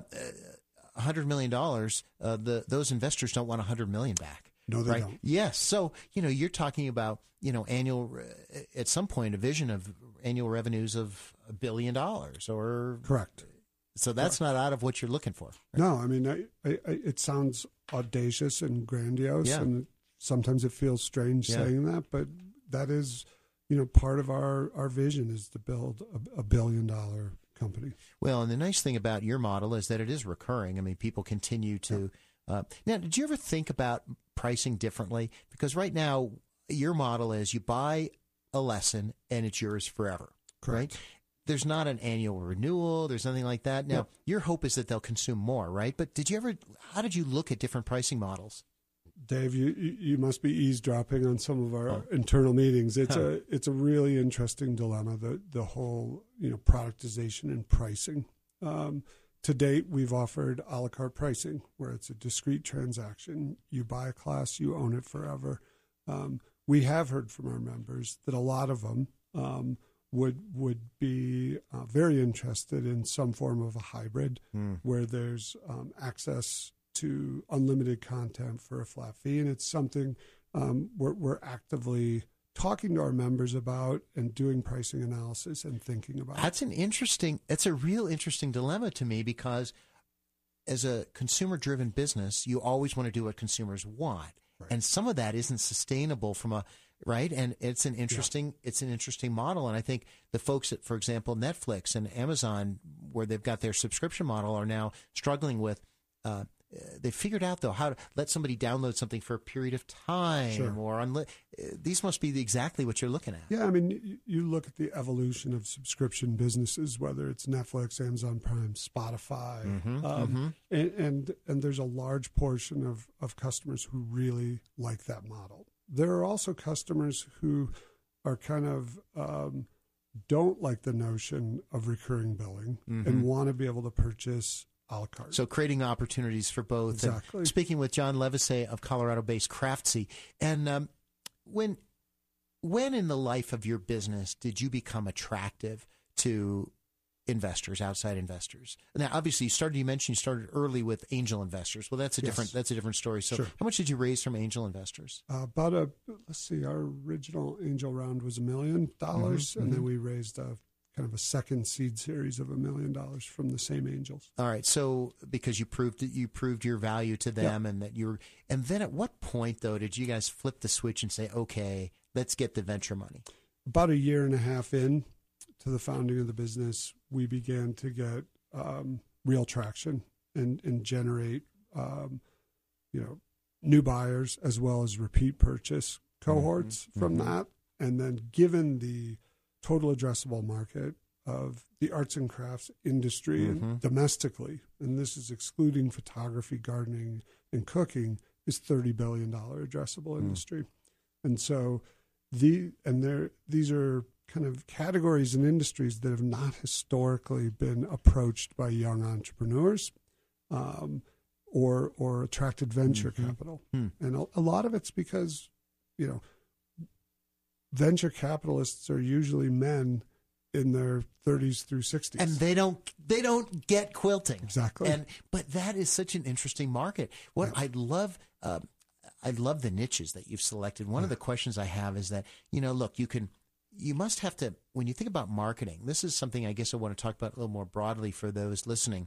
one hundred million dollars, uh, the, those investors don't want one hundred million dollars back. No, they right? don't. Yes. So, you know, you're talking about, you know, annual, uh, at some point, a vision of annual revenues of a billion dollars or. Correct. So that's Correct. Not out of what you're looking for. Right? No, I mean, I, I, I, it sounds audacious and grandiose, yeah. and sometimes it feels strange yeah. saying that, but that is, you know, part of our, our vision is to build a, a billion dollar company. Well, and the nice thing about your model is that it is recurring. I mean, people continue to. Yeah. Uh, now, did you ever think about pricing differently? Because right now, your model is you buy a lesson and it's yours forever. Correct. Right? There's not an annual renewal. There's nothing like that. Now, yeah. your hope is that they'll consume more, right? But did you ever? How did you look at different pricing models? Dave, you, you you must be eavesdropping on some of our oh. internal meetings. It's huh. a it's a really interesting dilemma, the the whole you know productization and pricing. Um, to date, we've offered a la carte pricing, where it's a discrete transaction. You buy a class, you own it forever. Um, we have heard from our members that a lot of them um, would would be uh, very interested in some form of a hybrid, mm. where there's um, access to unlimited content for a flat fee, and it's something um, we're, we're actively talking to our members about and doing pricing analysis and thinking about. That's an interesting, it's a real interesting dilemma to me, because as a consumer-driven business, you always want to do what consumers want. Right. And some of that isn't sustainable from a, right? And it's an interesting, yeah. it's an interesting model. And I think the folks at, for example, Netflix and Amazon, where they've got their subscription model, are now struggling with, uh, they figured out, though, how to let somebody download something for a period of time. Sure. Or unli- these must be the, exactly what you're looking at. Yeah, I mean, you, you look at the evolution of subscription businesses, whether it's Netflix, Amazon Prime, Spotify, Mm-hmm, um, mm-hmm. And, and and there's a large portion of, of customers who really like that model. There are also customers who are kind of um, don't like the notion of recurring billing Mm-hmm. and want to be able to purchase a la carte. So creating opportunities for both. Exactly. And speaking with John Levisay of Colorado-based Craftsy, and um, when when in the life of your business did you become attractive to investors, outside investors? Now, obviously, you started. You mentioned you started early with angel investors. Well, that's a Yes. different. That's a different story. So, Sure. how much did you raise from angel investors? Uh, about a let's see, our original angel round was a million dollars, Mm-hmm, and mm-hmm. then we raised a kind of a second seed series of a million dollars from the same angels. All right. So, because you proved that you proved your value to them, Yeah. and that you're, and then at what point though did you guys flip the switch and say, okay, let's get the venture money? About a year and a half in to the founding of the business, we began to get um, real traction and and generate um, you know new buyers as well as repeat purchase cohorts Mm-hmm. from Mm-hmm. that. And then, given the total addressable market of the arts and crafts industry Mm-hmm. and domestically, and this is excluding photography, gardening, and cooking, is thirty billion dollars addressable Mm. industry. And so the and there these are kind of categories and industries that have not historically been approached by young entrepreneurs um, or or attracted venture Mm-hmm. capital. Hmm. And a, a lot of it's because, you know, venture capitalists are usually men in their thirties through sixties. And they don't they don't get quilting. Exactly. And but that is such an interesting market. What Yeah. I'd love uh, I love the niches that you've selected. One of the questions I have is that, you know, look, you can you must have to, when you think about marketing, this is something I guess I want to talk about a little more broadly for those listening.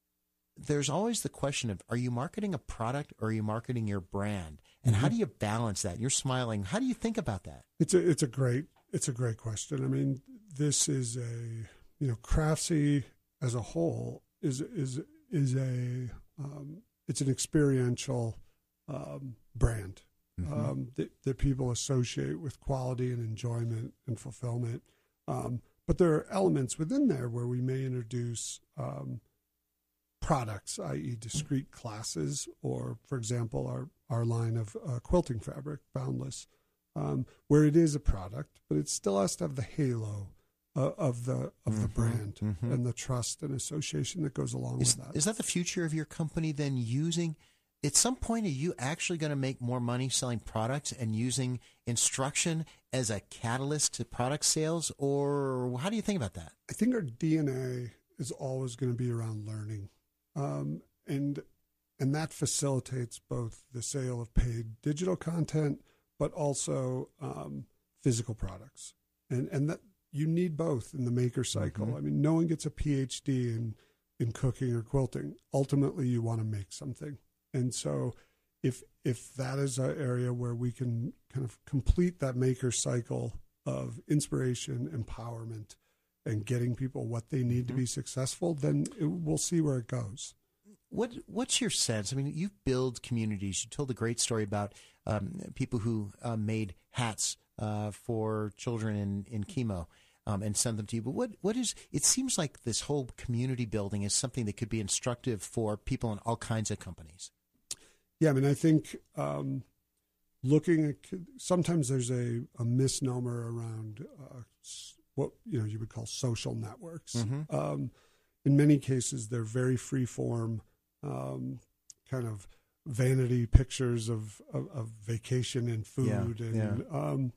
There's always the question of, are you marketing a product or are you marketing your brand? And Mm-hmm. how do you balance that? You're smiling. How do you think about that? It's a it's a great it's a great question. I mean, this is a you know Craftsy as a whole is is is a um, it's an experiential um, brand Mm-hmm. um, that that people associate with quality and enjoyment and fulfillment. Um, but there are elements within there where we may introduce um, products, that is, discrete classes, or for example, our our line of uh, quilting fabric, Boundless, um, where it is a product, but it still has to have the halo uh, of the of the Mm-hmm, brand mm-hmm. and the trust and association that goes along Is, with that. is that the future of your company then, using, at some point, are you actually going to make more money selling products and using instruction as a catalyst to product sales? Or how do you think about that? I think our D N A is always going to be around learning, um, and and that facilitates both the sale of paid digital content, but also um, physical products, and and that you need both in the maker cycle. Mm-hmm. I mean, no one gets a P H D in in cooking or quilting. Ultimately, you want to make something, and so if if that is an area where we can kind of complete that maker cycle of inspiration, empowerment, and getting people what they need mm-hmm. to be successful, then it, we'll see where it goes. What What's your sense? I mean, you build communities. You told a great story about um, people who uh, made hats uh, for children in, in chemo um, and sent them to you. But what what is? It seems like this whole community building is something that could be instructive for people in all kinds of companies. Yeah, I mean, I think um, looking at sometimes there's a, a misnomer around uh, what you know you would call social networks. Mm-hmm. Um, in many cases, they're very free form, um, kind of vanity pictures of, of, of vacation and food. Yeah, and yeah. Um,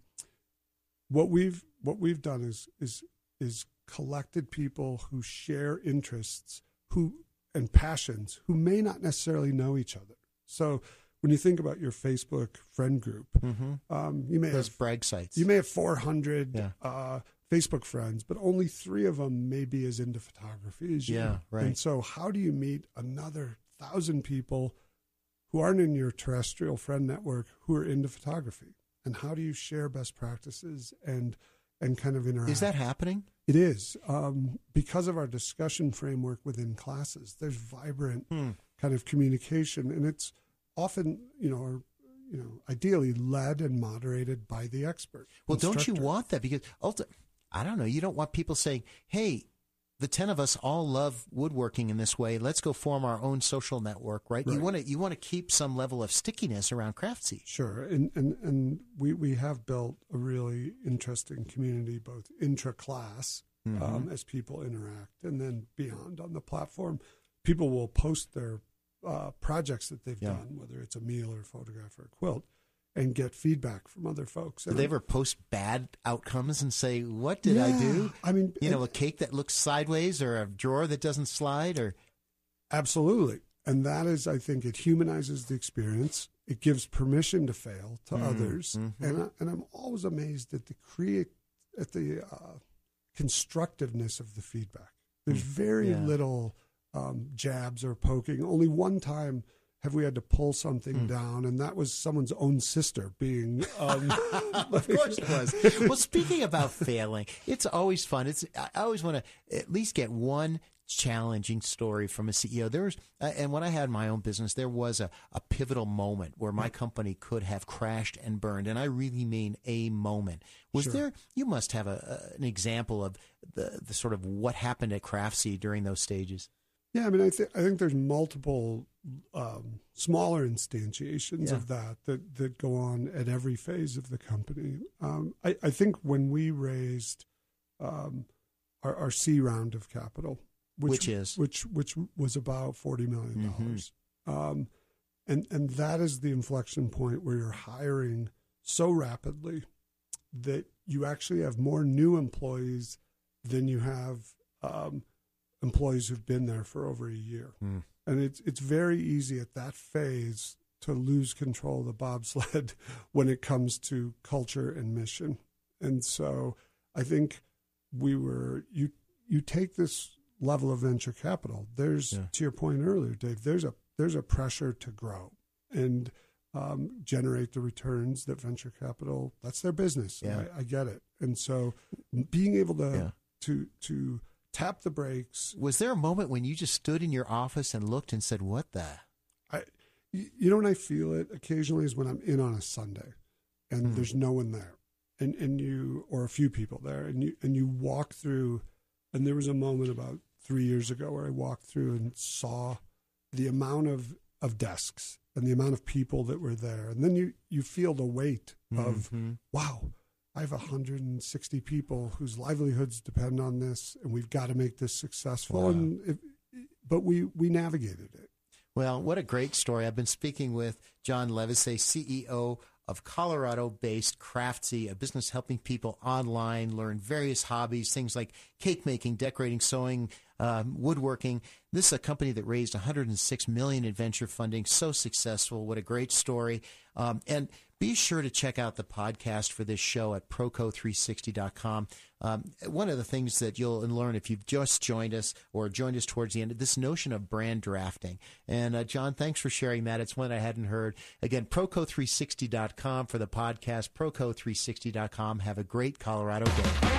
what we've what we've done is is is collected people who share interests who and passions who may not necessarily know each other. So when you think about your Facebook friend group, mm-hmm. um, you may those have brag sites. You may have four hundred yeah. uh, Facebook friends, but only three of them may be as into photography as you. Yeah, right. And so, how do you meet another thousand people who aren't in your terrestrial friend network who are into photography? And how do you share best practices and and kind of interact? Is that happening? It is. Um, because of our discussion framework within classes, there's vibrant hmm. kind of communication, and it's often, you know, or, you know, ideally led and moderated by the expert. Well, don't you instructor. want that? Because ultimately, I don't know, you don't want people saying, hey, the ten of us all love woodworking in this way. Let's go form our own social network, right? Right. You want to you want to keep some level of stickiness around Craftsy. Sure, and and and we we have built a really interesting community, both intra-class Mm-hmm. um, as people interact, and then beyond on the platform. People will post their uh, projects that they've Yeah. done, whether it's a meal or a photograph or a quilt, and get feedback from other folks. Do they ever post bad outcomes and say, what did I Yeah, do? I mean, you know, a cake that looks sideways or a drawer that doesn't slide or... Absolutely. And that is, I think, it humanizes the experience. It gives permission to fail to Mm, others. mhm. And, I, and I'm always amazed at the create, at the uh, constructiveness of the feedback. There's very Yeah. little um, jabs or poking. Only one time have we had to pull something Hmm. down, and that was someone's own sister being... Um, of course it was. Well, speaking about failing, it's always fun. It's I always want to at least get one challenging story from a C E O. There was, uh, and when I had my own business, there was a, a pivotal moment where my company could have crashed and burned, and I really mean a moment. Was Sure. there? You must have a, a an example of the the sort of what happened at Craftsy during those stages. Yeah, I mean, I, th- I think there's multiple um, smaller instantiations Yeah. of that, that that go on at every phase of the company. Um, I, I think when we raised um, our, our C round of capital, which, Which is? which which was about forty million dollars, Mm-hmm. um, and and that is the inflection point where you're hiring so rapidly that you actually have more new employees than you have. Um, employees who've been there for over a year. Mm. And it's it's very easy at that phase to lose control of the bobsled when it comes to culture and mission. And so I think we were, you you take this level of venture capital, there's, Yeah. to your point earlier, Dave, there's a there's a pressure to grow and um, generate the returns that venture capital, that's their business. Yeah. I, I get it. And so being able to Yeah. to to tap the brakes. Was there a moment when you just stood in your office and looked and said, what the? I, you you know when I feel it occasionally is when I'm in on a Sunday and Hmm. there's no one there and, and you, or a few people there and you, and you walk through, and there was a moment about three years ago where I walked through and saw the amount of, of desks and the amount of people that were there. And then you, you feel the weight of, Mhm. wow, I have one hundred sixty people whose livelihoods depend on this, and we've got to make this successful. Wow. And if, but we we navigated it. Well, what a great story. I've been speaking with John Levisay, C E O of Colorado-based Craftsy, a business helping people online learn various hobbies, things like cake making, decorating, sewing, um, woodworking. This is a company that raised one hundred six million dollars in venture funding. So successful. What a great story. Um, and be sure to check out the podcast for this show at proco three sixty dot com. Um, one of the things that you'll learn if you've just joined us or joined us towards the end, this notion of brand drafting. And uh, John, thanks for sharing that. It's one I hadn't heard. Again, proco three sixty dot com for the podcast, proco three sixty dot com. Have a great Colorado day.